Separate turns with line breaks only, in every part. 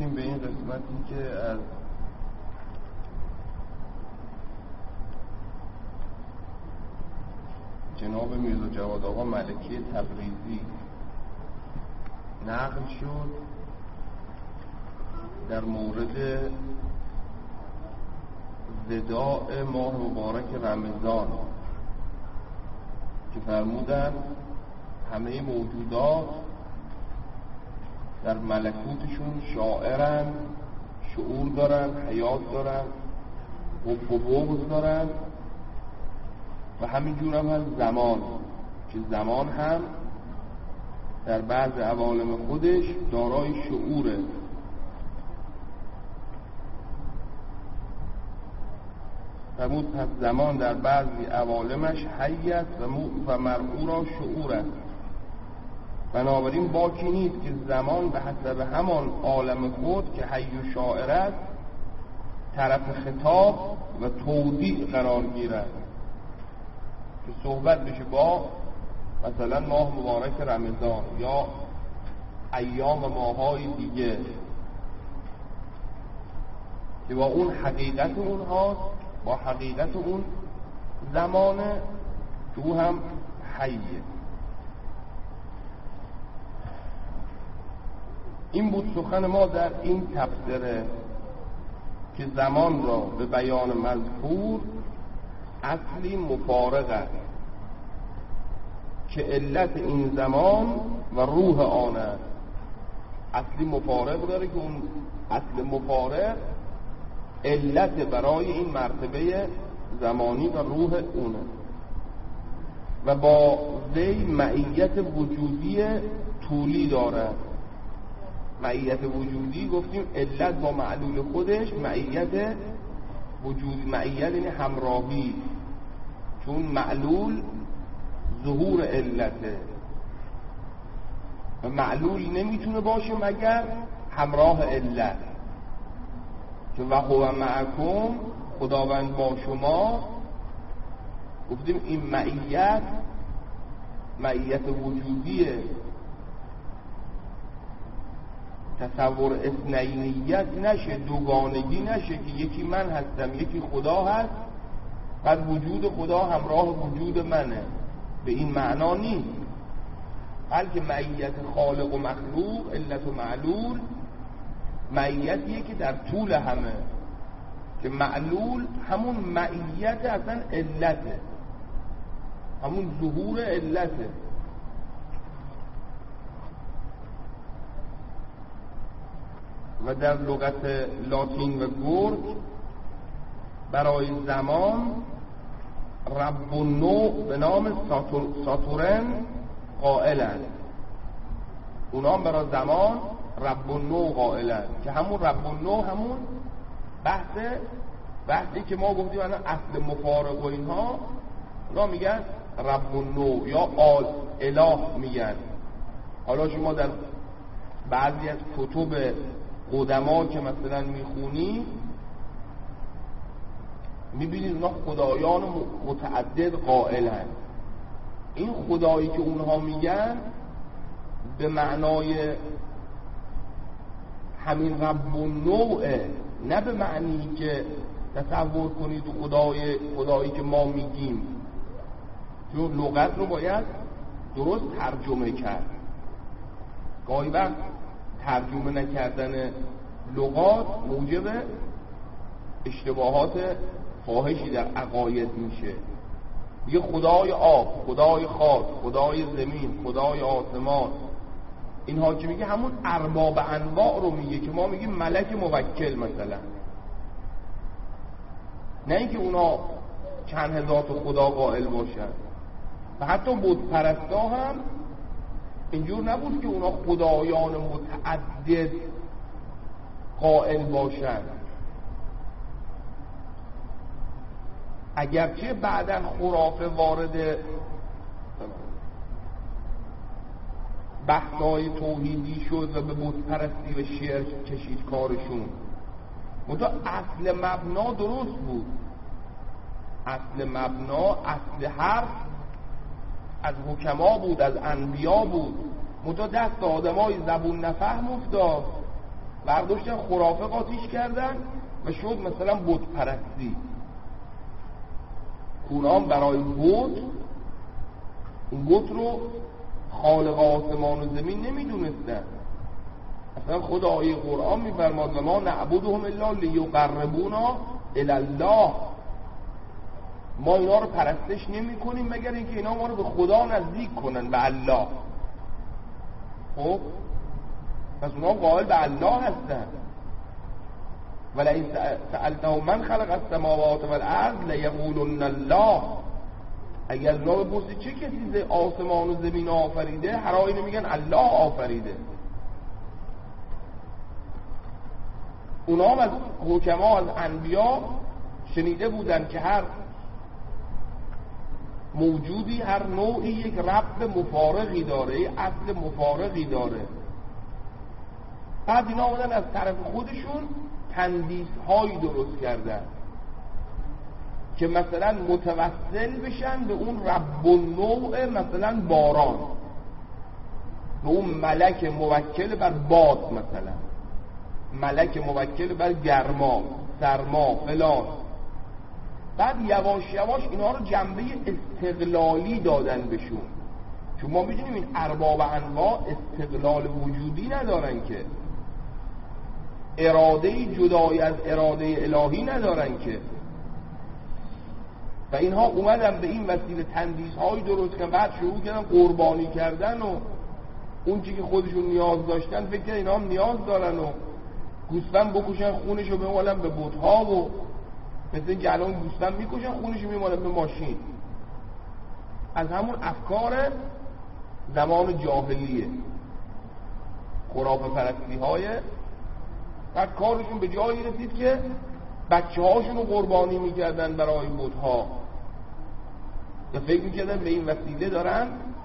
رسیدیم به این قسمتی که از جناب میرزا جواد آقا ملکی تبریزی نقل شد در مورد وداع ماه مبارک رمضان که فرمودن همه موجودات در ملکوتشون شاعرن، شعور دارن، حیات دارن، حب و بغض دارن و همینجور هم هست زمان که زمان هم در بعض عوالم خودش دارای شعوره. فرمود پس زمان در بعضی عوالمش حی است و مرعو را شعور است. بنابراین باکی نیست که زمان به حسب همان عالم خود که حی و شاعر است طرف خطاب و توضیح قرار گیرد که صحبت بشه با مثلا ماه مبارک رمضان یا ایام ماهای دیگه که با اون حقیقت اونهاست، با حقیقت اون زمانه که او هم حیه. این بود سخن ما در این تفسیره که زمان را به بیان مذکور اصلی مفارق است که علت این زمان و روح آن است. اصلی مفارق داره که اون اصل مفارق علت برای این مرتبه زمانی و روح اونه و با وی معیت وجودی طولی دارد. معیت وجودی گفتیم علت با معلول خودش معیت وجودی، معیت یعنی همراهی، چون معلول ظهور علته و معلول نمیتونه باشه مگر همراه علت که و هو معکم، خداوند با شما. گفتیم این معیت وجودیه، تصور اثنینیت نشه، دوگانگی نشه که یکی من هستم یکی خدا هست بعد وجود خدا همراه وجود منه، به این معنا نیست. بلکه معیت خالق و مخلوق، علت و معلول، معیتیه که در طول همه، که معلول همون معیت اصلا علته، همون ظهور علته. و در لغت لاتین و گرگ برای زمان رب النوع به نام ساتورن قائلند. اونا هم برای زمان رب النوع قائلند که همون رب النوع همون بحثی که ما گفتیم الان اصل مفارق و اینها، اونا میگن رب النوع یا اله میگن. حالا شما در بعضی از کتب قدما که مثلا میخونی میبینید اونا خدایان متعدد قائلن. این خدایی که اونها میگن به معنای همین رب النوعه، نه به معنی که تصور کنید خدایی که ما میگیم، چون لغت رو باید درست ترجمه کرد. گاهی وقت ترجمه نکردن لغات موجب اشتباهات فاحشی در عقاید میشه. میگه خدای آب، خدای خاک، خدای زمین، خدای آسمان، اینها که میگه همون ارباب انواع رو میگه که ما میگیم ملک موکل مثلا، نه اینکه اونا چند هزار تا خدا قائل باشن. و حتی بت پرستا هم اینجور نبود که اونا خدایان متعدد قائل باشن، اگرچه بعداً خرافه وارد بحث‌های توحیدی شد و به بت پرستی و شرک کشید کارشون، منتها اصل مبنا درست بود. اصل مبنا، اصل حرف از حکما بود، از انبیا بود، منتها دست آدمای زبون نفهم افتاد برداشتن خرافه قاطیش کردن و شد مثلا بت پرستی. اونام برای بت، اون بت رو خالق آسمان و زمین نمیدونستن. اصلا خود آیه قرآن میفرماد و ما نعبدهم الا لیقربونا الی الله، ما اینا رو پرستش نمی کنیم مگر اینکه اینا ما رو به خدا نزدیک کنن، به الله. خب پس اونا قائل به الله هستن. ولئن سألتهم من خلق السماوات والارض لیقولن الله، اگر اونا بپرسی چه کسی آسمان و زمین آفریده، هر آینه میگن الله آفریده. اونا هم از حکما، از انبیا شنیده بودن که هر موجودی، هر نوعی یک رب مفارقی داره، یک اصل مفارقی داره. بعد اینا آمدن از طرف خودشون تندیس هایی درست کردن که مثلا متوسل بشن به اون رب النوع، مثلا باران، به اون ملک موکل بر باد، مثلا ملک موکل بر گرما، سرما، فلان. بعد یواش یواش اینا رو جنبه استقلالی دادن بهشون، چون ما میدونیم این ارباب انواع استقلال وجودی ندارن، که اراده جدای از اراده الهی ندارن که. و اینها اومدن به این وسیله تندیس های درست کردن، بعد شروع کردن قربانی کردن و اون چی که خودشون نیاز داشتن فکر کردن اینا هم نیاز دارن و گوسفند بکشن خونشو بمالن به بت‌ها، و مثل اینکه الان گوسفند میکشن خونشو میمالن به ماشین. از همون افکار زمان جاهلیه، خرافه پرستی های. بعد کارشون به جایی رسید که بچه هاشون رو قربانی میکردن برای بت‌ها، یا فکر میکردن به این وسیله دارن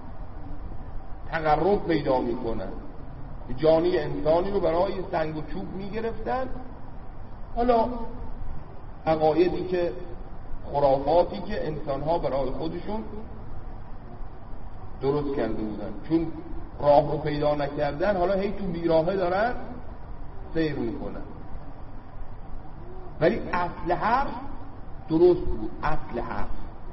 تقرب پیدا میکنن. جانی انسانی رو برای سنگ و چوب میگرفتن. حالا عقایدی که، خرافاتی که انسانها برای خودشون درست کرده بودن، چون راه رو پیدا نکردن، حالا هی تو بیراهه دارن سیر میکنن. ولی اصل حرف درست بود، اصل حرف.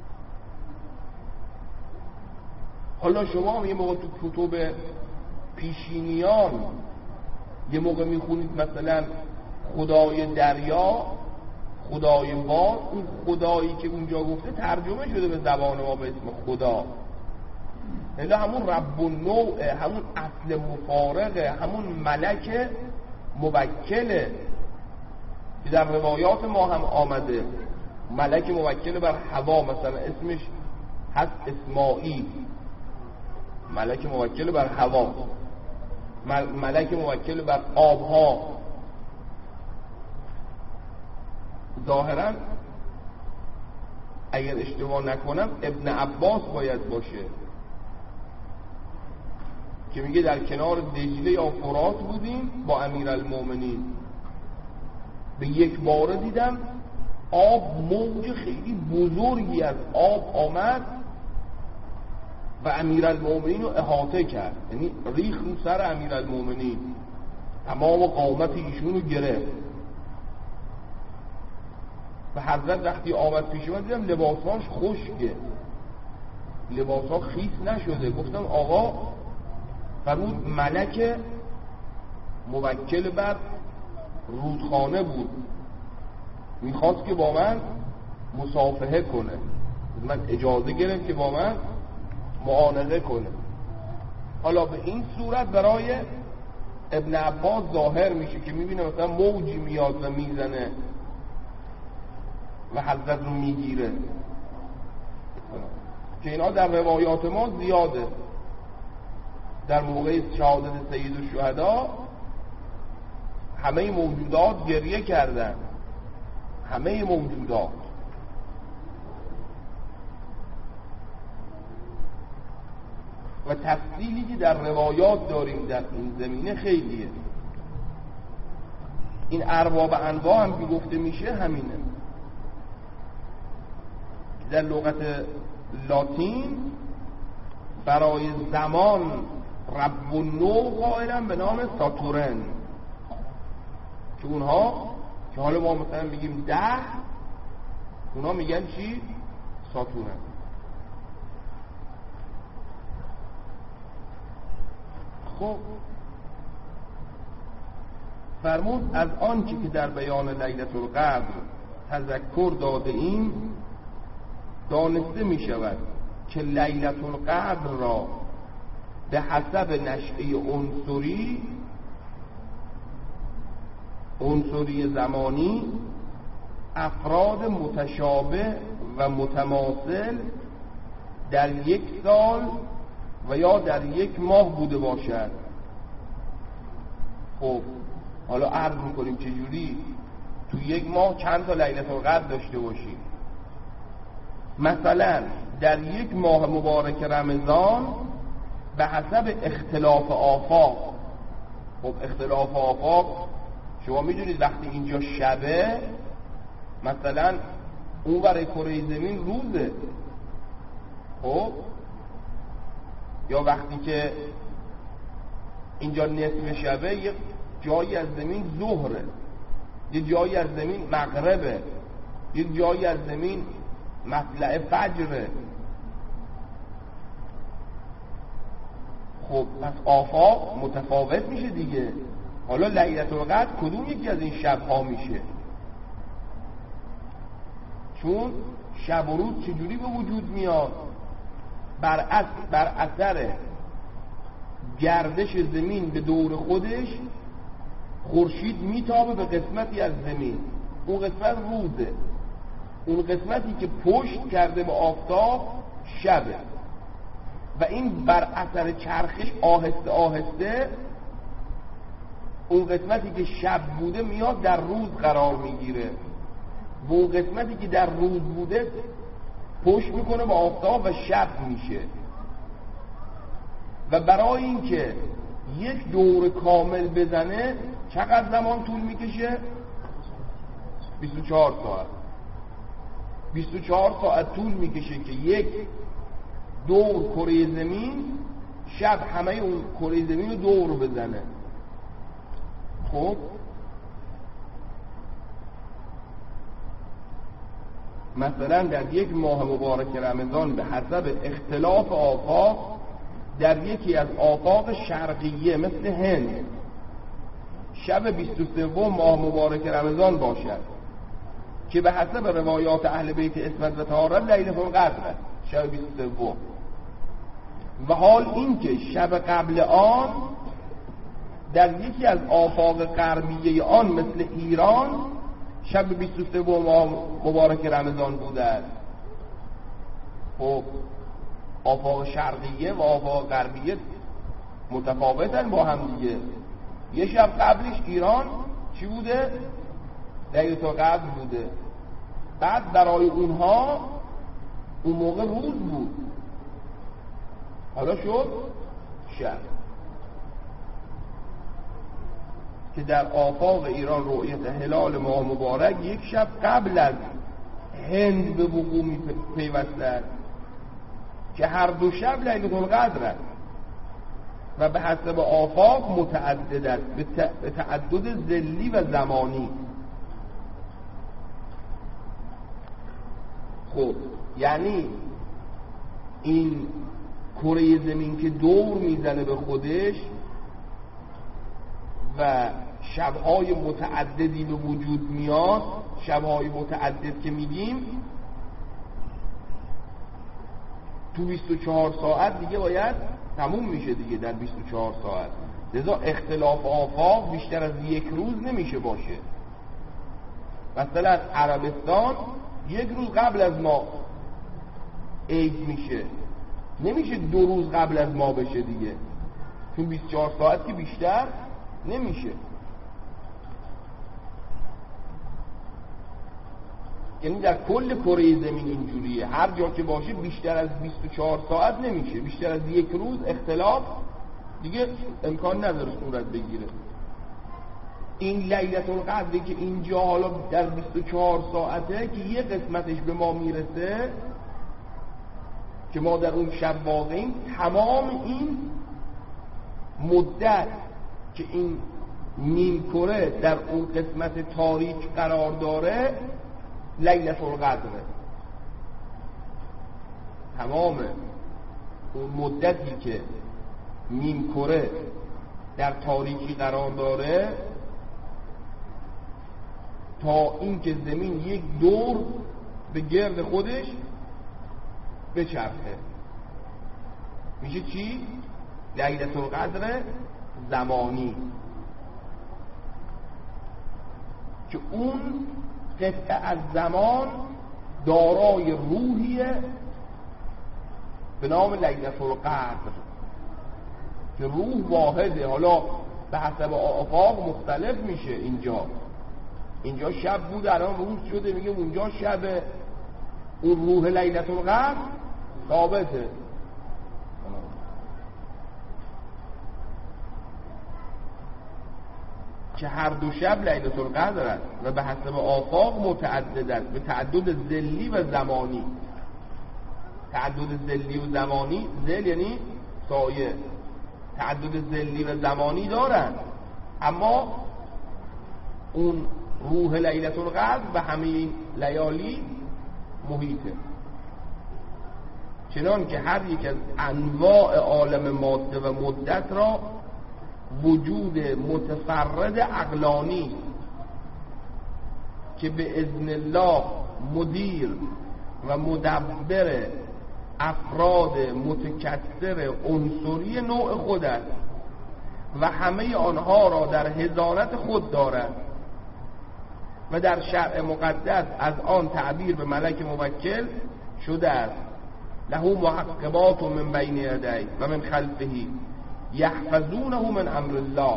حالا شما هم یه موقع تو کتب پیشینیان یه موقع میخونید مثلا خدای دریا، خدای باد، اون خدایی که اونجا گفته ترجمه شده به زبان ما به اسم خدا، الا همون رب النوع، همون اصل مفارقه، همون ملک موکله که در روایات ما هم آمده. ملک موکل بر هوا، مثلا اسمش هست اسماعیل، ملک موکل بر هوا، ملک موکل بر آبها. ظاهرا اگر اشتباه نکنم ابن عباس باید باشه که میگه در کنار دجله یا فرات بودیم با امیرالمومنین، به یک باره دیدم آب، موج خیلی بزرگی از آب آمد و امیرالمومنین رو احاطه کرد، یعنی ریخ رو سر امیرالمومنین، تمام قامت ایشون رو گرفت. و حضرت وقتی آمد پیش من دیدم لباساش خشکه، لباسا خیس نشده. گفتم آقا، فرمود ملک موکل بر رودخانه بود، میخواست که با من مصافحه کنه، من اجازه گرفت که با من معانقه کنه. حالا به این صورت برای ابن عباس ظاهر میشه که میبینه مثلا موجی میاد و میزنه و حضرت رو میگیره، که اینا در روایات ما زیاده. در موقع شهادت سید الشهدا همه موجودات گریه کردن، همه موجودات. و تفصیلی که در روایات داریم در این زمینه خیلیه. این ارباب انواع هم که گفته میشه همینه. در لغت لاتین برای زمان رب النوع قائلن به نام ساتورن. که اونها که حالا ما مثلا میگیم 10، اونا میگن چی؟ ساتورن. خب فرمود از آنچه که در بیان لیلة القدر تذکر داده ایم دانسته می شود که لیلة القدر را به حسب نشأه عنصری زمانی افراد متشابه و متماثل در 1 سال و یا در 1 ماه بوده باشد. خب حالا عرض میکنیم چجوری تو 1 ماه چند تا لیلة القدر داشته باشیم. مثلا در 1 ماه مبارک رمضان به حسب اختلاف آفاق. خب اختلاف آفاق شما میدونید وقتی اینجا شبه، مثلا اون برای کره زمین روزه، خب یا وقتی که اینجا نصف شبه یه جایی از زمین ظهره، یه جایی از زمین مغربه، یه جایی از زمین مطلع فجره. خب پس آفاق متفاوت میشه دیگه. حالا لیلة القدر کدوم یکی از این شبها میشه؟ چون شب و روز چجوری به وجود میاد؟ بر اثر گردش زمین به دور خودش خورشید میتابه به قسمتی از زمین، اون قسمت روزه، اون قسمتی که پشت کرده به آفتاب شبه و این بر اثر چرخش آهسته آهسته اون قسمتی که شب بوده میاد در روز قرار میگیره و اون قسمتی که در روز بوده پشت میکنه به آفتاب و شب میشه. و برای اینکه 1 دور کامل بزنه چقدر زمان طول میکشه؟ 24 ساعت. 24 ساعت طول میکشه که 1 دور کره زمین شب همه اون کره زمین رو دور بزنه. خب مثلا در 1 ماه مبارک رمضان به حسب اختلاف آفاق در یکی از آفاق شرقیه مثل هند شب 23 ماه مبارک رمضان باشد که به حسب روایات اهل بیت عصمت و طهارت لیلة القدر شب 23. و حال این که شب قبل آن در یکی از آفاق غربیه آن مثل ایران شب 23 ماه مبارک رمضان بوده است. خب آفاق شرقیه و آفاق غربیه متفاوتن با هم دیگه. یه شب قبلش ایران چی بوده؟ لیلة القدر بوده. بعد برای اونها اون موقع روز بود، حالا شد شب. که در آفاق ایران رؤیت هلال ماه مبارک 1 شب قبل از هند به وقوع پیوسته است که هر 2 شب لیلة القدر است و به حسب آفاق متعدد است به تعدد ذلی و زمانی. خب یعنی این کره زمین که دور میزنه به خودش و شبهای متعددی به وجود میاد، شبهای متعدد که میگیم تو 24 ساعت دیگه باید تموم میشه دیگه. در 24 ساعت لذا اختلاف آفاق بیشتر از 1 روز نمیشه باشه. مثلا عربستان 1 روز قبل از ما عید میشه، نمیشه 2 روز قبل از ما بشه دیگه، چون 24 ساعت که بیشتر نمیشه. یعنی در کل کره زمین اینجوریه، هر جا که باشه بیشتر از 24 ساعت نمیشه، بیشتر از 1 روز اختلاف دیگه امکان نداره صورت بگیره. این لیلة القدری که اینجا حالا در 24 ساعته که یه قسمتش به ما میرسه که ما در اون شب واقعیم، تمام این مدت که این نیمکره در اون قسمت تاریک قرار داره لیلة القدره. تمام اون مدتی که نیمکره در تاریکی قرار داره تا اینکه زمین یک دور به گرد خودش بچرخه میشه چی؟ لیلة القدر زمانی، که اون قطعه از زمان دارای روحیه به نام لیلة القدر که روح واحده. حالا به حسب آفاق مختلف میشه. اینجا شب بود الان روز شده، میگه اونجا شب. اون روح لیلة القدر ثابته. که هر دو شب لیلة القدر است و به حسب آفاق متعدد است، به تعدد ذلی و زمانی. تعدد ذلی و زمانی، ذل یعنی سایه، تعدد ذلی و زمانی دارن، اما اون روح لیلة القدر به همه این لیالی محیطه. چنان که هر یک از انواع عالم ماده و مدت را وجود متفرد عقلانی که به اذن الله مدیر و مدبر افراد متکثر عنصری نوع خود است و همه آنها را در حضانت خود دارد و در شرع مقدس از آن تعبیر به ملک موکل شده است. له معقبات من بین یدیه و من خلفه یحفظونه من امر الله.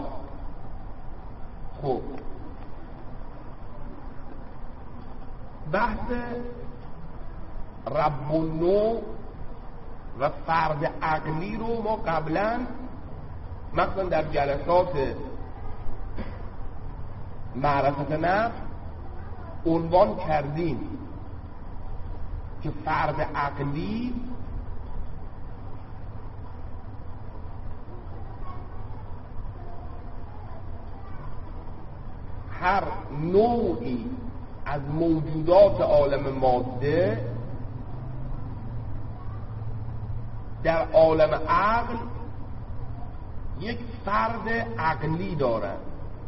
خب بحث رب النوع و فرد عقلی رو ما قبلا مثلا در جلسات معرفت نفس عنوان کردیم که فرد عقلی هر نوعی از موجودات عالم ماده در عالم عقل یک فرد عقلی دارد.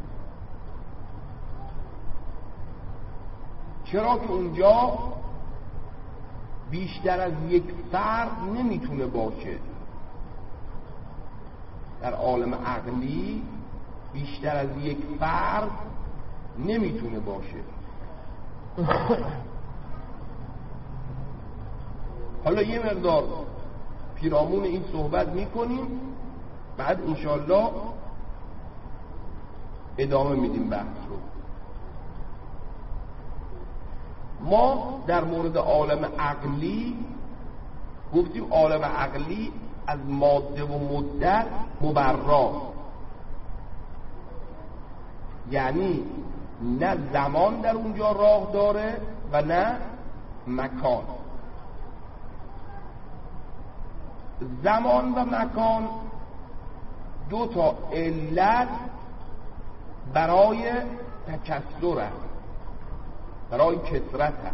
چرا که اونجا بیشتر از یک فرد نمیتونه باشه. در عالم عقلی بیشتر از یک فرد نمیتونه باشه. حالا یه مقدار پیرامون این صحبت میکنیم، بعد انشالله ادامه میدیم بحث رو. ما در مورد عالم عقلی گفتیم عالم عقلی از ماده و مدت مبرا، یعنی نه زمان در اونجا راه داره و نه مکان. زمان و مکان دو تا علت برای تکثر هست، برای کثرت هست.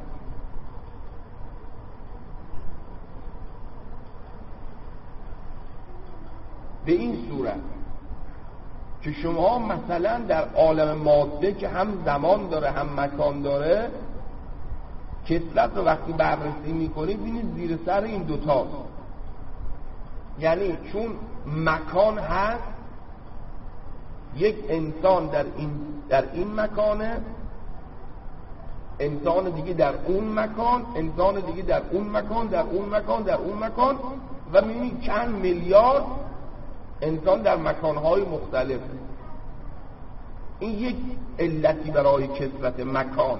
به این صورت که شما مثلا در عالم ماده که هم زمان داره هم مکان داره، کثرت رو وقتی بررسی میکنید ببینید زیر سر این دوتاست. یعنی چون مکان هست، یک انسان در این مکانه، انسان دیگه در اون مکان، انسان دیگه در اون مکان، در اون مکان، در اون مکان، و میبینید چند میلیارد انسان در مکانهای مختلف. این یک علتی برای کثرت مکان.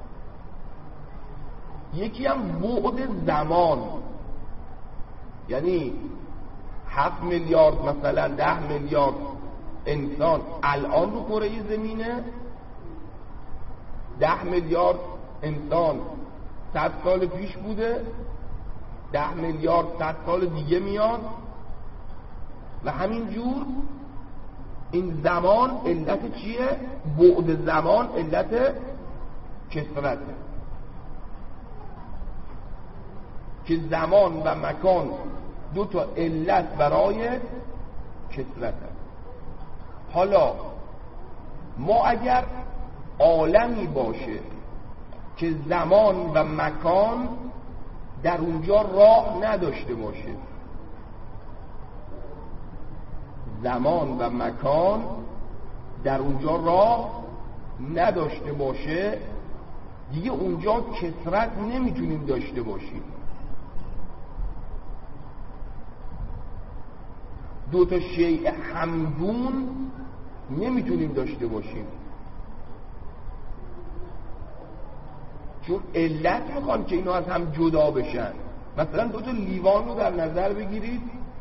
یکی هم بعد زمان، یعنی 7 میلیارد مثلا 10 میلیارد انسان الان رو کره زمینه، 10 میلیارد انسان 100 سال پیش بوده، 10 میلیارد 100 سال دیگه میاد، و همین جور این زمان علت چیه؟ بعد زمان علت کثرته، که زمان و مکان دو تا علت برای کثرته. حالا ما اگر عالمی باشه که زمان و مکان در اونجا راه نداشته باشه، زمان و مکان در اونجا راه نداشته باشه، دیگه اونجا کثرت نمیتونیم داشته باشیم. دو تا شیء همگون نمیتونیم داشته باشیم، چون علت میخوان که اینا از هم جدا بشن. مثلا دو تا لیوان رو در نظر بگیرید،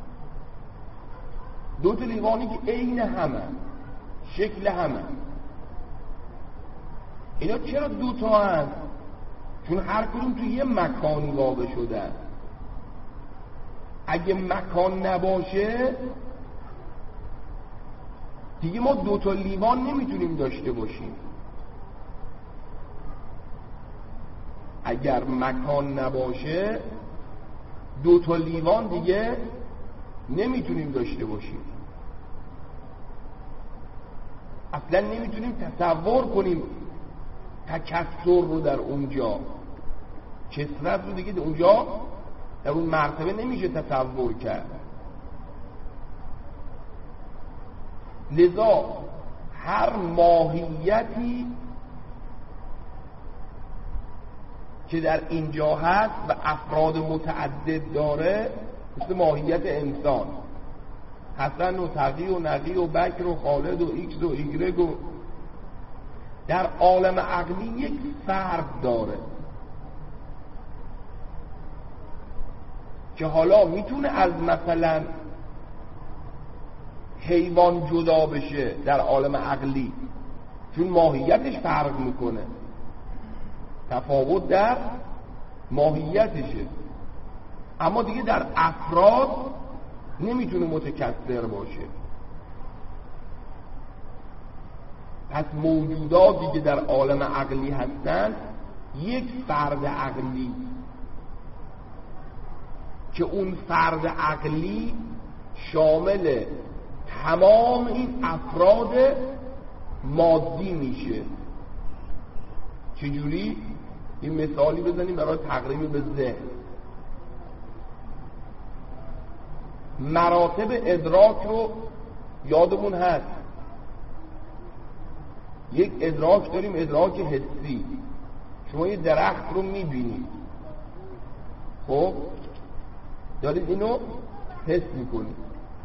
دو تا لیوانی که عین همه، شکل همه، اینا چرا دو تا هست؟ چون هر کدوم تو یه مکانی واقع شده. اگه مکان نباشه دیگه ما دو تا لیوان نمیتونیم داشته باشیم. اگر مکان نباشه دو تا لیوان دیگه نمیتونیم داشته باشیم. اصلا نمیتونیم تصور کنیم تکثر رو در اونجا، کثرت رو دیگه اونجا در اون مرتبه نمیشه تصور کرد. لذا هر ماهیتی که در اینجا هست و افراد متعدد داره، مثل ماهیت انسان، حسن و تقی و نقی و بکر و خالد و ایکس و ایگرگ، و در عالم عقلی یک فرد داره که حالا میتونه از مثلا حیوان جدا بشه در عالم عقلی، چون ماهیتش فرق میکنه، تفاوت در ماهیتشه، اما دیگه در افراد نمیتونه متکثر باشه. پس موجوداتی که در عالم عقلی هستن یک فرد عقلی، که اون فرد عقلی شامل تمام این افراد مادی میشه. چجوری؟ این مثالی بزنیم برای تقریب به ذهن. مراتب ادراک رو یادمون هست، یک ادراک داریم، ادراک حسی. شما یه درخت رو میبینید، خب دارید اینو حس میکنید.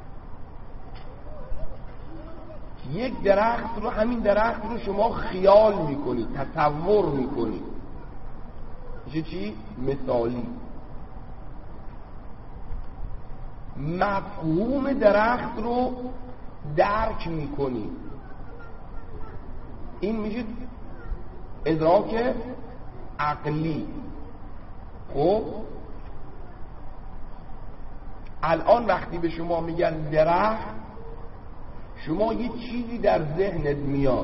یک درخت رو، همین درخت رو شما خیال میکنید، تصور میکنید. میشه چی؟ مثالی. مفهوم درخت رو درک میکنید، این میشه ادراک عقلی. خب الان وقتی به شما میگن درخت، شما یه چیزی در ذهنت میاد،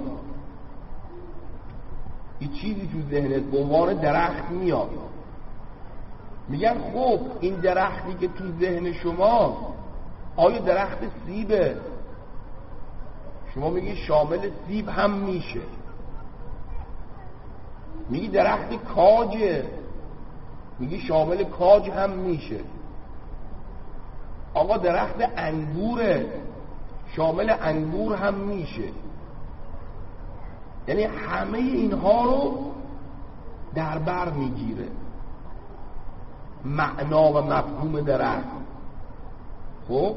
یه چیزی تو ذهنت به عنوان درخت میاد. میگن خب این درختی که تو ذهن شما آیا درخت سیبه؟ شما میگی شامل سیب هم میشه. میگی درخت کاجه، میگی شامل کاج هم میشه. آقا درخت انگوره، شامل انگور هم میشه. یعنی همه اینها رو در بر میگیره معنا و مفهوم درخت. خب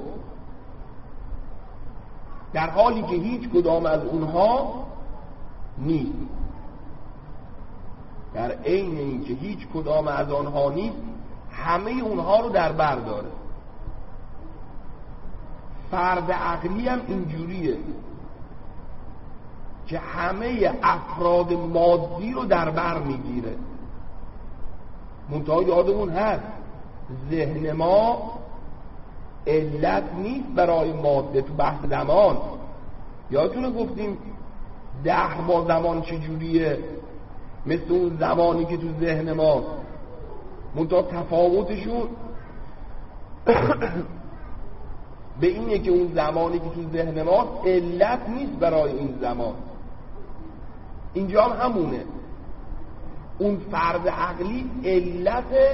در حالی که هیچ کدام از اونها نیست، در عین این که هیچ کدام از آنها نیست، همه اونها رو در بر داره. فرد عقلی هم اینجوریه که همه افراد مادی رو در بر میگیره. منتها یادمون هست ذهن ما علت نیست برای ماده تو بحث زمان. یادتونه گفتیم 10 با زمان چجوریه؟ مثل اون زمانی که تو ذهن ما منتها تفاوتشون به اینه که اون زمانی که تو ذهن ما علت نیست برای این زمان. اینجا هم همونه، اون فرد عقلی علت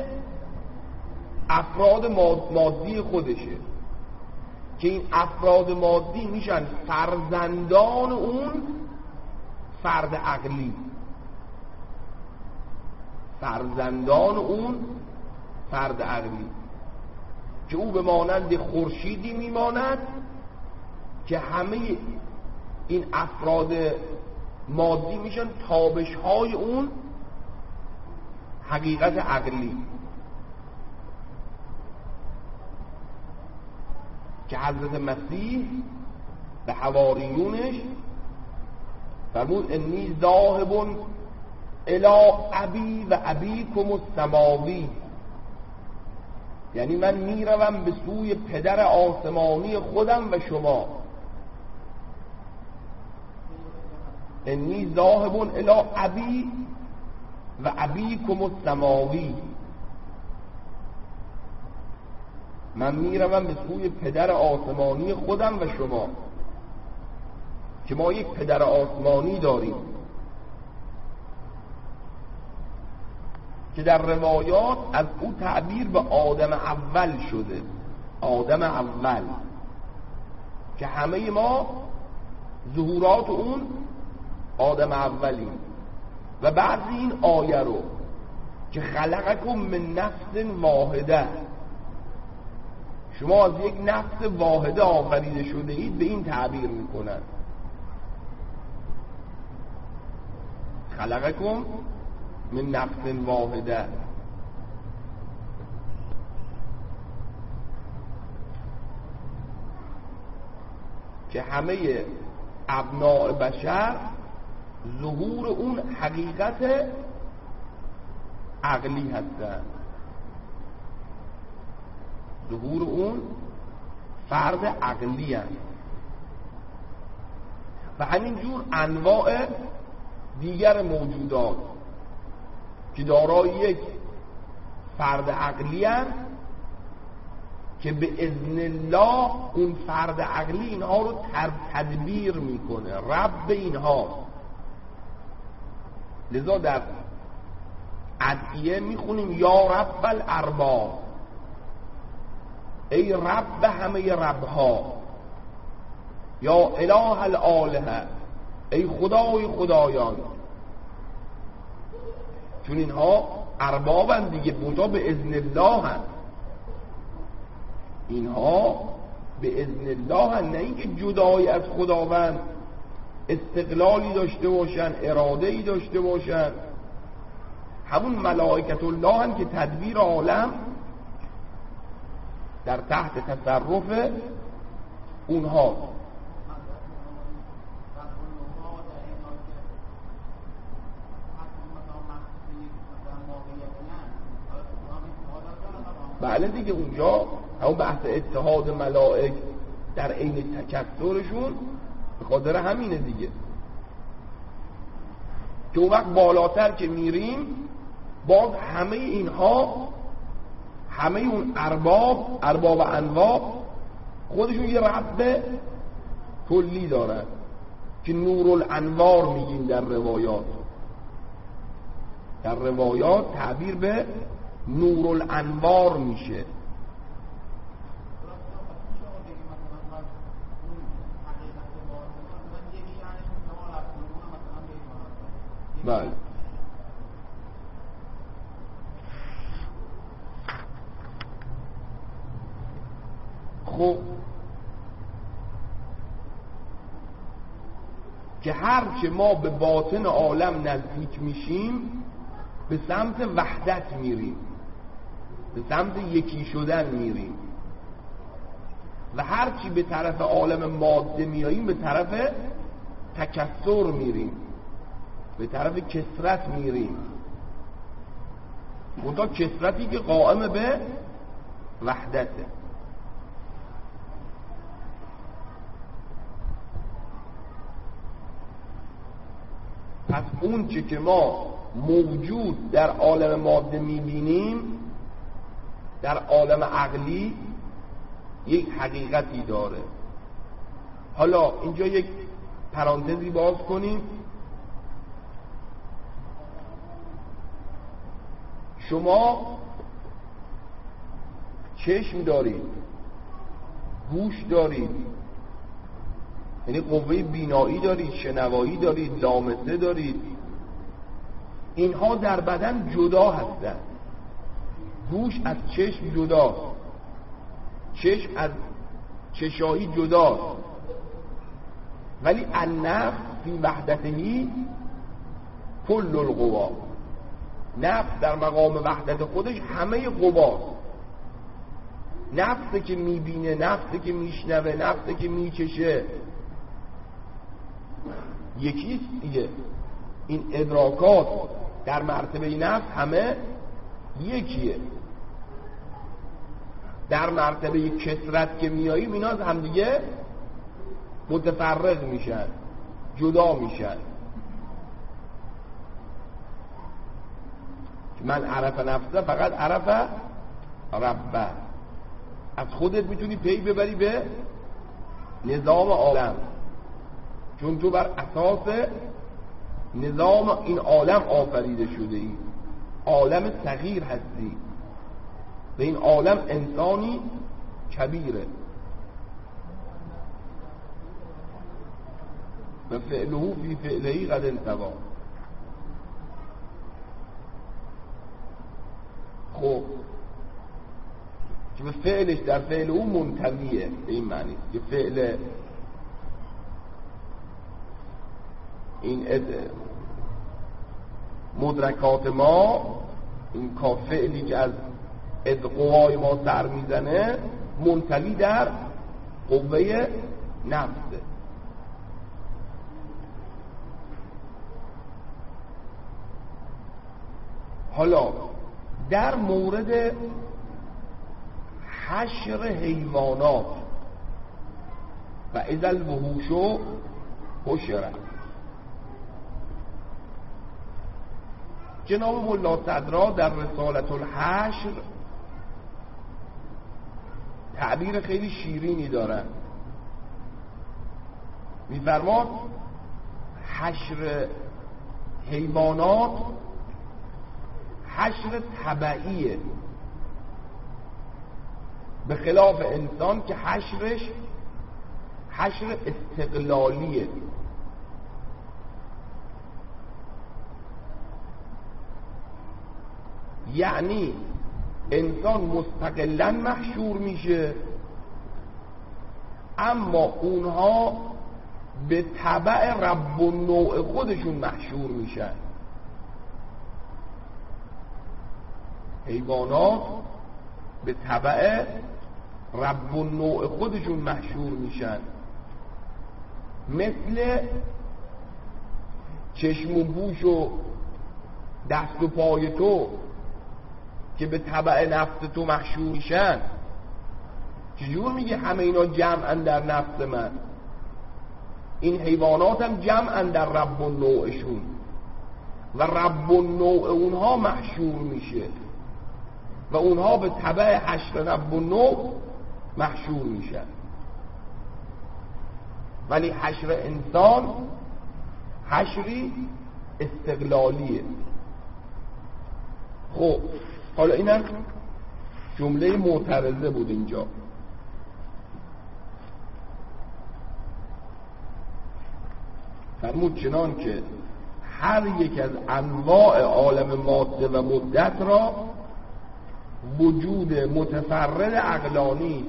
افراد مادی خودشه که این افراد مادی میشن فرزندان اون فرد عقلی، فرزندان اون فرد عقلی که او به مانند خورشیدی میماند که همه این افراد مادی میشن تابش های اون حقیقت عقلی که حضرت مسیح به حواریونش فرمود انی ذاهب الی ابی و ابیکم السماوی، یعنی من میروم به سوی پدر آسمانی خودم و شما. انی ذاهب الی ابی و ابیکم السماوی، من میروم به سوی پدر آسمانی خودم و شما، که ما یک پدر آسمانی داریم که در روایات از او تعبیر به آدم اول شده، آدم اول که همه ما ظهورات اون آدم اولیم. و بعضی این آیه رو که خلقکم من نفس واحده، شما از یک نفس واحده آفریده شده اید، به این تعبیر میکنن خلقکم من نفس واحده. که همه ابناء بشر ظهور اون حقیقت عقلی هستن، ظهور اون فرد عقلی هست. و همینجور انواع دیگر موجودات که دارای یک فرد عقلی هست که به اذن الله اون فرد عقلی اینها رو تدبیر میکنه، رب اینها. لذا در ادعیه میخونیم یا رب الارباب، ای رب همه ربها، یا اله الالهه، ای خدای خدایان. چون اینها اربابن دیگه، بودا به اذن الله هست، اینها به اذن الله هست، نه اینکه جدای از خداوند استقلالی داشته باشن، اراده‌ای داشته باشن. همون ملائکت الله هست که تدبیر عالم در تحت تصرف اونها. بله دیگه، اونجا همون بحث اتحاد ملائک در عین تکثرشون به خاطر همینه دیگه، که اون وقت بالاتر که میریم باز همه اینها، همه اون ارباب انواع خودشون یه رب کلی دارن که نورالانوار میگیم در روایات. در روایات تعبیر به نورالانوار میشه. بله خب، که هرچه ما به باطن عالم نزدیک میشیم به سمت وحدت میریم، به سمت یکی شدن میریم، و هرچی به طرف عالم ماده میاییم به طرف تکثر میریم، به طرف کثرت میریم. منتها کثرتی که قائم به وحدته. پس اون چه که ما موجود در عالم ماده میبینیم در عالم عقلی یک حقیقتی داره. حالا اینجا یک پرانتزی باز کنیم. شما چشم دارید، گوش دارید، یعنی قوه بینایی دارید، شنوایی دارید، لامسه دارید. اینها در بدن جدا هستند. گوش از چشم جداست، چشم از چشایی جداست، ولی النفس فی وحدتهی کل القوا. نفس در مقام وحدت خودش همه قواست. نفسی که میبینه، نفسی که میشنوه، نفسی که میچشه یکیست دیگه. این ادراکات در مرتبه نفس همه یکیه. در مرتبه کثرت که میاییم اینا از هم دیگه متفرق میشن، جدا میشن. من عرف نفسه فقط عرف ربه. از خودت میتونی پی ببری به نظام عالم، چون تو بر اساس نظام این عالم آفریده شده ای. عالم صغیر هستی، به این عالم انسانی کبیره و فعله فی فعلهی قد انتوا. خب که به فعلش در فعل او منتویه، به این معنی که فعل این مدرکات ما، این فعلی که از قوای ما سر میزنه منتوی در قوه نفسه. حالا در مورد حشر حیوانات و اذا الوحوش حشرت، جناب ملا صدرا در رسالة الحشر تعبیر خیلی شیرینی دارن. می‌فرماد حشر حیوانات حشر طبعیه، به خلاف انسان که حشرش حشر استقلالیه. یعنی انسان مستقلاً محشور میشه، اما اونها به تبع رب النوع خودشون محشور میشن. حیوانات به تبع رب النوع خودشون محشور میشن، مثل چشم و گوش و دست و پای تو که به تبع نفس تو محشور میشن. چجور میگه همه اینا جمعن در نفس من؟ این حیوانات هم جمعن در رب النوعشون و رب النوع اونها محشور میشه و اونها به تبع حشر رب النوع محشور میشن. ولی حشر انسان حشری استقلالیه. خب حالا اینم جمله معترضه بود اینجا. فرمود چنان که هر یک از انواع عالم ماده و مدت را وجود متفرد عقلانی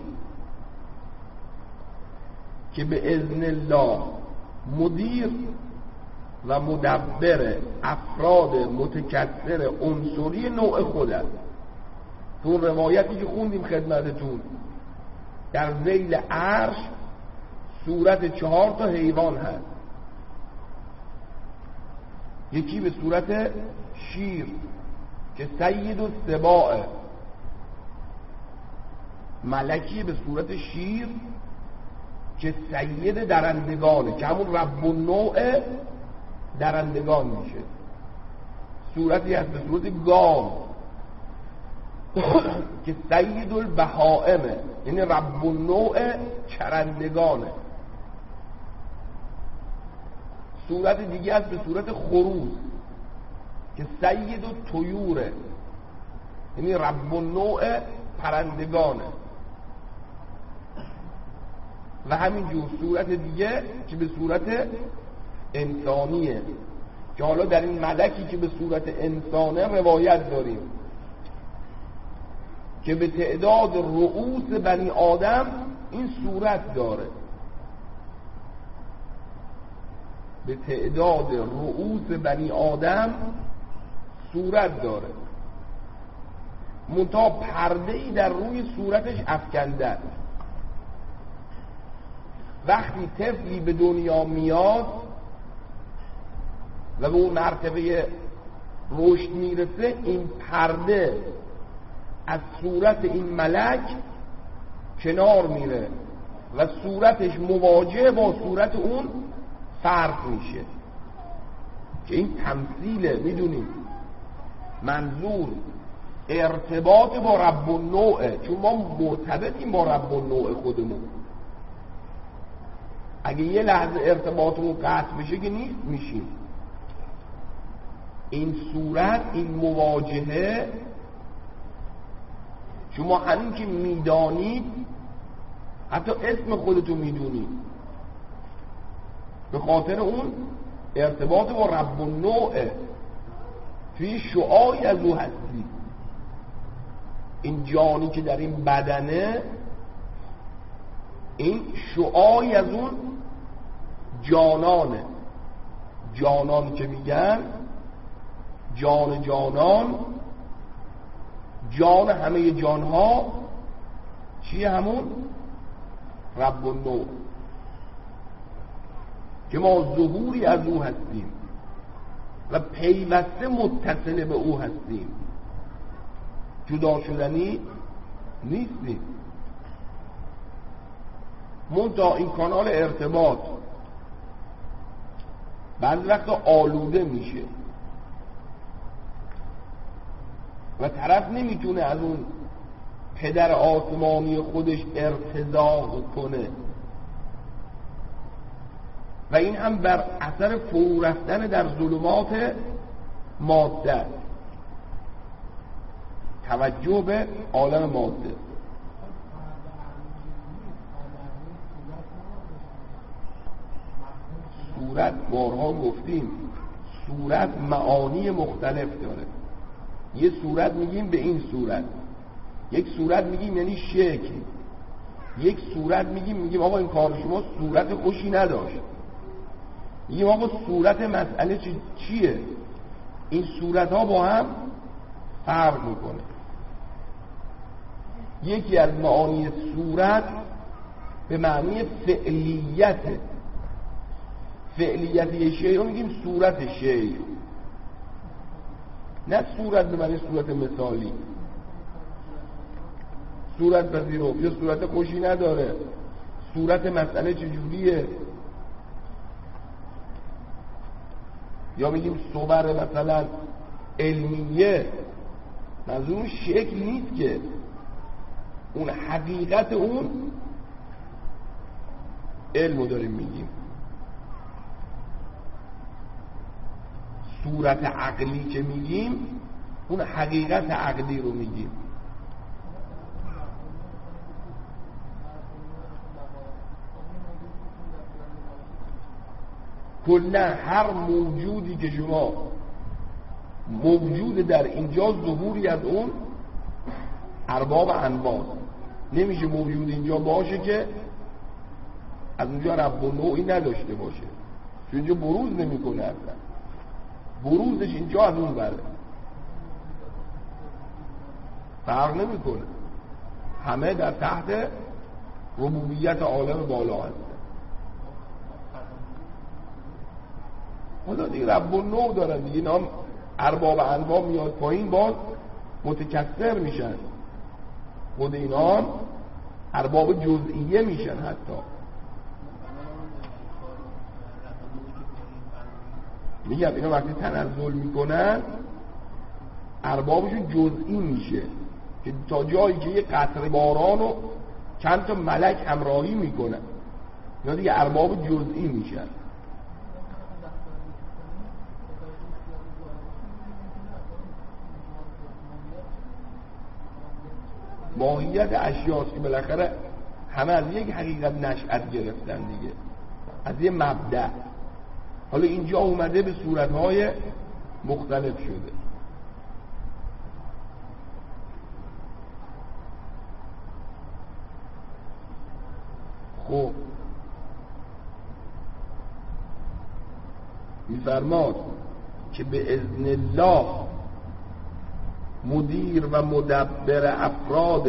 که به اذن الله مدیر و مدبر افراد متکثر عنصری نوع خود است. تو روایتی که خوندیم خدمتتون در ذیل عرش صورت 4 تا حیوان هست. یکی به صورت شیر که سید السباع، ملکی به صورت شیر که سید درندگانه که همون رب النوع درندگان میشه. صورتی هست به صورت گام که سید البهائمه، یعنی رب النوع چرندگانه. صورت دیگه هست به صورت خروس که سید الطیوره، یعنی رب النوع پرندگانه. و همینجور صورت دیگه که به صورت انسانیه که حالا در این ملکی که به صورت انسانه روایت داریم که به تعداد رؤوس بنی آدم این صورت داره، به تعداد رؤوس بنی آدم صورت داره، منتها پرده‌ای در روی صورتش افکنده است. وقتی طفلی به دنیا میاد و به اون مرتبه رشد میرسه، این پرده از صورت این ملک کنار میره و صورتش مواجه با صورت اون فرق میشه که این تمثیله. میدونیم منظور ارتباط با رب النوعه، چون ما مرتبطیم با رب النوع خودمون. اگه یه لحظه ارتباطمون قطع بشه که نیست میشیم. این صورت، این مواجهه، شما همین که میدانید، حتی اسم خودتو میدونید، به خاطر اون ارتباط با رب النوعه، توی شعاعی از او هستی. این جانی که در این بدنه، این شعاعی از اون جانانه. جانان که میگن جان جانان، جان همه جانها چیه؟ همون رب النوع که ما ظهوری از او هستیم و پیوسته متصل به او هستیم، جدا شدنی نیستیم. منتها این کانال ارتباط بعضی وقتا آلوده میشه و طرف نمیتونه از اون پدر آسمانی خودش ارتضاع کنه و این هم بر اثر فرو رفتن در ظلمات ماده، توجه به عالم ماده. صورت، بارها گفتیم، صورت معانی مختلف داره. یه صورت میگیم به این صورت، یک صورت میگیم یعنی شکل، یک صورت میگیم آقا این کار شما صورت خوشی نداشت، میگیم آقا صورت مسئله چیه؟ این صورت ها با هم فرق میکنه. یکی از معانی صورت به معنی فعلیته. فعلیت یه شیء رو میگیم صورت شیء، نه صورت به معنی صورت مثالی. صورت پذیرفت یا صورت خوشی نداره، صورت مسئله چجوریه، یا میگیم صور مثلا علمیه، منظور شکل نیست که اون حقیقت اون علمو داریم میگیم. صورت عقلی که میگیم اون حقیقت عقلی رو میگیم. کلا هر موجودی که شما موجود در اینجا ظهوری از اون ارباب انواع، نمیشه موجود اینجا باشه که از اونجا رب و نوعی نداشته باشه، چون اینجا بروز نمیکنه، اصلا بروزش اینجا از اون بره، فرق نمیکنه، همه در تحت ربوبیت عالم بالا هست. حالا دیگه رب و نوع دارن دیگه، اینا هم ارباب انواع میاد پایین باز متکثر میشن، خود اینا هم ارباب جزئیه میشن. حتی میگم اینا وقتی تنزل میکنن اربابشون جزئی میشه که تا جایی که یه قطره باران و چند تا ملک همراهی میکنن اینا دیگه ارباب جزئی میشن. ماهیت اشیاست که بالاخره همه از یک حقیقت نشأت گرفتن دیگه، از یه مبدأ. حالا اینجا اومده به صورتهای مختلف شده. خب میفرماد که به اذن الله مدیر و مدبر افراد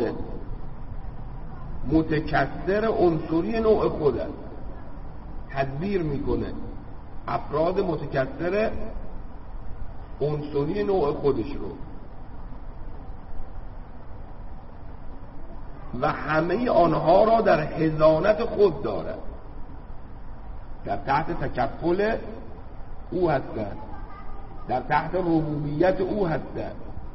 متکثر عنصری نوع خود است. تدبیر میکنه افراد متکثر عنصری نوع خودش رو و همه آنها را در حضانت خود دارد، در تحت تکفل او هستند، در تحت ربوبیت او هستند،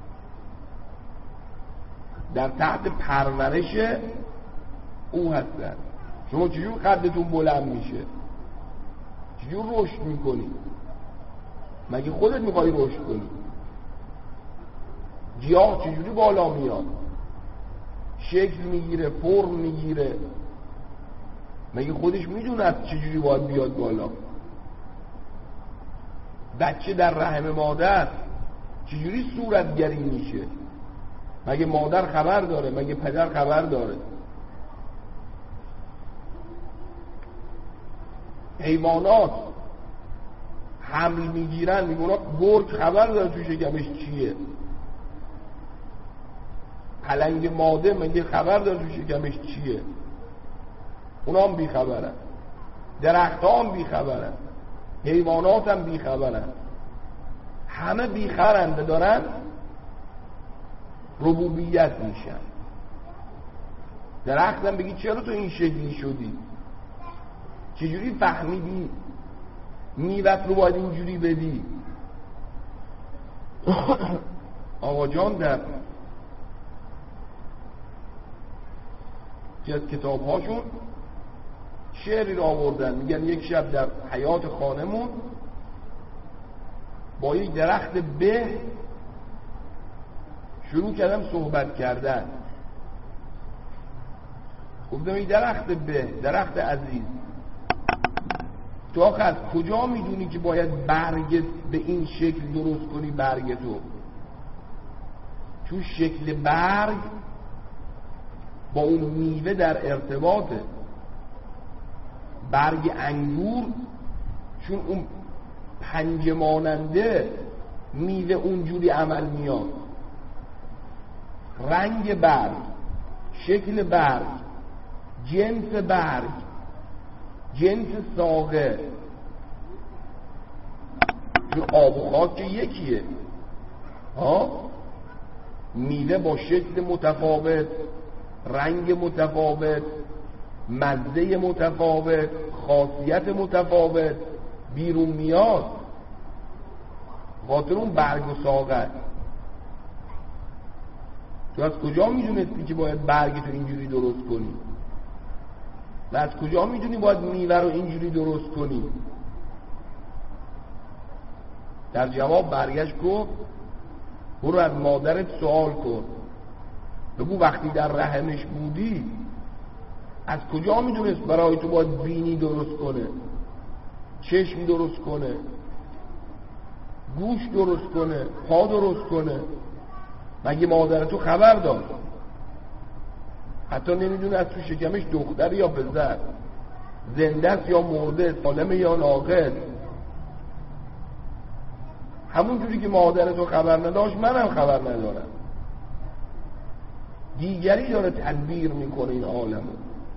در تحت پرورش او هستند. شما چجور قدتون بلند میشه؟ چجور رشد میکنی؟ مگه خودت میخوای رشد کنی؟ گیاه چجوری بالا میاد؟ شکل میگیره، فرم میگیره، مگه خودش میدونه چجوری باید بیاد بالا؟ بچه در رحم مادر چجوری صورتگری میشه؟ مگه مادر خبر داره؟ مگه پدر خبر داره؟ حیوانات حمل میگیرن، میگونا گرگ خبر داره تو شکمش چیه؟ پلنگ ماده مگه خبر داره تو شکمش چیه؟ اونا هم بیخبرن. درخت ها هم بیخبرن، حیوانات هم بیخبرن، همه بیخبرن و دارن ربوبیت میشن. درخت هم بگی چرا تو این شکلی شدی؟ چجوری فهمیدی میوت رو باید اینجوری بدی؟ آقا جان در که از کتاب هاشون شعری رو آوردن، میگن یک شب در حیات خانمون با یک درخت به شروع کردم صحبت کردن. گفتم این درخت به، درخت عزیز، تو آخه از کجا میدونی که باید برگ به این شکل درست کنی؟ برگ تو شکل برگ با اون میوه در ارتباطه. برگ انگور چون اون پنجه ماننده میوه اونجوری عمل میاد. رنگ برگ، شکل برگ، جنس برگ، جنس ساقه، چون آب و خاک یکیه میوه با شکل متفاوت، رنگ متفاوت، مزه متفاوت، خاصیت متفاوت بیرون میاد. خاطر اون برگ و ساقه. تو از کجا میدونستی که باید برگ تو اینجوری درست کنی؟ و از کجا میدونی باید میوه رو اینجوری درست کنی؟ در جواب برگشت گفت برو از مادرت سوال کن، بگو وقتی در رحمش بودی از کجا میدونست برای تو باید بینی درست کنه، چشم درست کنه، گوش درست کنه، پا درست کنه؟ مگه مادر تو خبر داشت؟ حتی نمیدونه از تو شکمش دختر یا پسر، زنده است یا مرده، سالم یا ناقص. همون جوری که مادر تو خبر نداشت منم خبر ندارم. دیگری داره تدبیر میکنه این عالمو.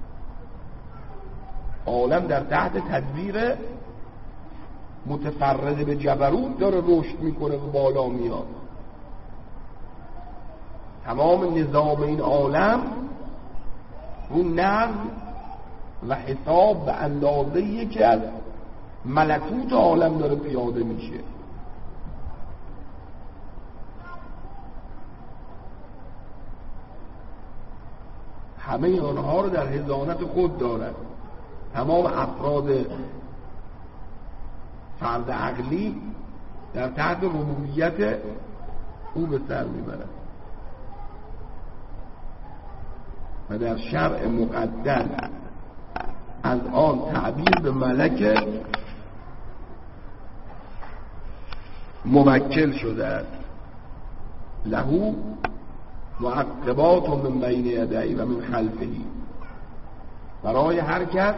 عالم در تحت تدبیر متفرد به جبروت داره رشد میکنه و بالا میاد. تمام نظام این عالم رو نظم و حساب به اندازه یکی از
ملکوت عالم داره پیاده میشه. همه آنها رو در حضانت خود دارد. تمام افراد فرد عقلی در تحت ربوبیت او به سر میبرد و در شرع مقدس از آن تعبیر به ملک موکل شده است. لهو معقبات من بین یدیه و من خلفه، برای هر کس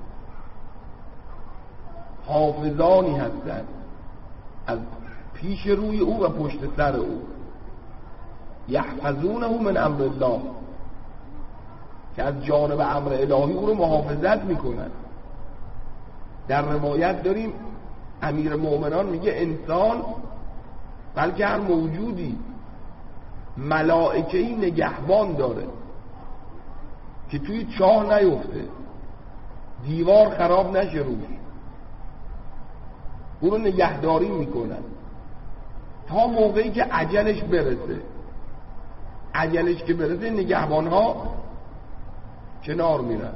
حافظانی هستند از پیش روی او و پشت سر او، یحفظونه من امر الله، که از جانب امر الهی او رو محافظت میکنن. در روایت داریم امیر مومنان میگه انسان بلکه هر موجودی ملائکه‌ای نگهبان داره که توی چاه نیفته، دیوار خراب نشه روش، او رو نگهداری میکنن تا موقعی که اجلش برسه. اجلش که برسه نگهبان ها کنار میرن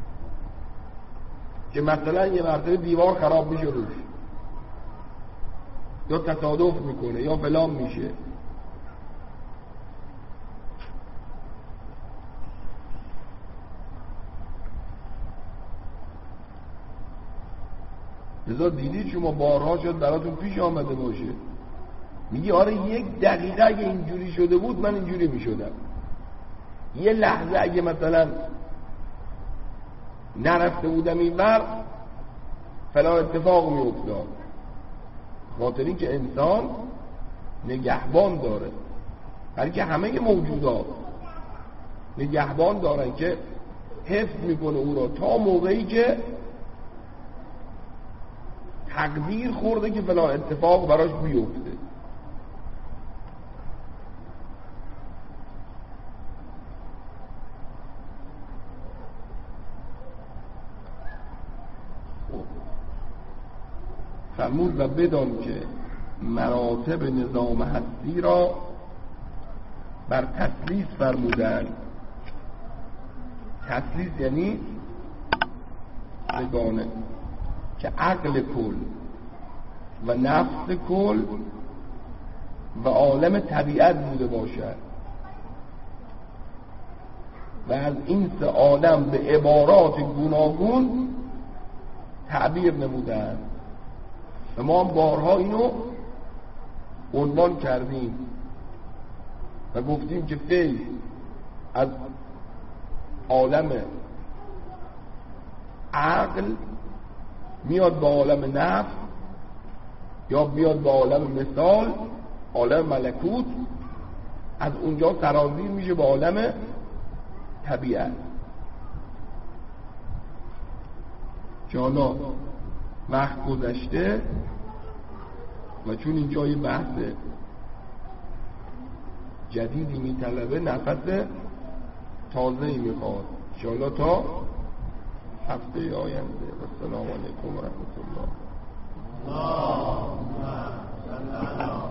که مثلا یه مرتبه دیوار خراب میشه روش، یا تصادف میکنه یا فلان میشه. لذا دیدید شما بارها شد براتون پیش آمده باشه، میگی آره یک دقیقه اگه اینجوری شده بود من اینجوری میشدم، یه لحظه اگه مثلا نرفته بودم این بر فلان اتفاق میافتاد. خاطر این که انسان نگهبان داره، بلکه همه موجودات نگهبان دارن که حفظ میکنه او را تا موقعی که تقدیر خورده که فلان اتفاق براش بیفته. فرمود و بدان که مراتب نظام هستی را بر تسلیس فرمودن. تسلیس یعنی سگانه، که عقل کل و نفس کل و عالم طبیعت بوده باشد و از این سه عالم به عبارات گوناگون تعبیر نمودند و ما هم بارها اینو عنوان کردیم و گفتیم که فیض از عالم عقل میاد به عالم نفس یا میاد به عالم مثال، عالم ملکوت، از اونجا سرازیر میشه به عالم طبیعت. که حالا وقت گذشته و چون اینجا یه بحث جدیدی میطلبه، نفس تازه‌ای میخواد انشاءالله تا هفته آینده. السلام علیکم و رحمت الله.